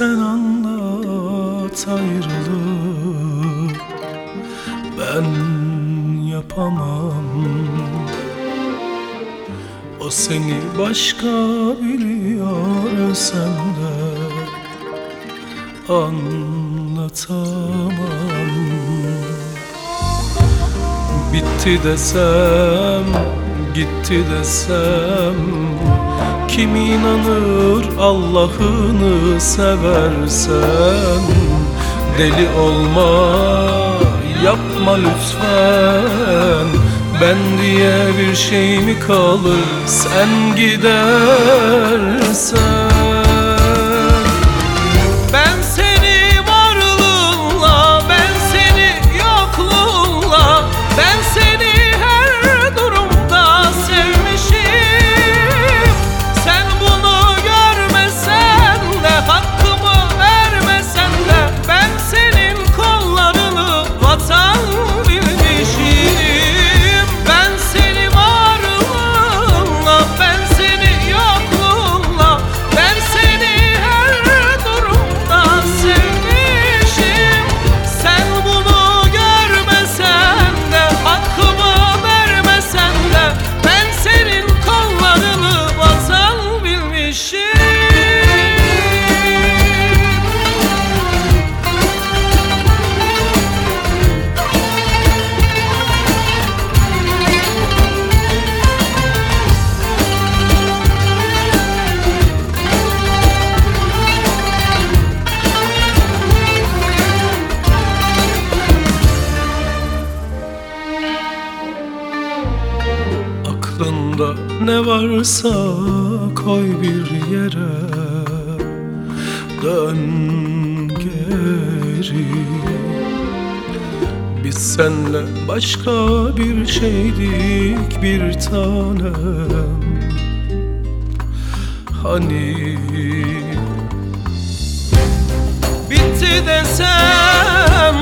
sen anlat ayrılığı, ben yapamam. O seni başka biliyor, sen de anlatamam. Bitti desem, gitti desem, kim inanır Allah'ını seversen? Deli olma, yapma lütfen. Ben diye bir şey mi kalır sen gidersen? Ben seni varlığınla, ben seni yokluğunla, ben seni her durumda sevmişim. Sen bunu görmesen de, hakkımı vermesen de, ben senin kollarını vatan bilmişim. Ben seni varlığınla, ben seni yokluğunla, ben seni her durumda sevmişim. Sen bunu görmesen de, hakkımı vermesen de, ben senin kollarını vatan bilmişim. Aklında ne varsa koy bir yere, dön geri. Biz senle başka bir şeydik bir tanem. Hani bitti desem,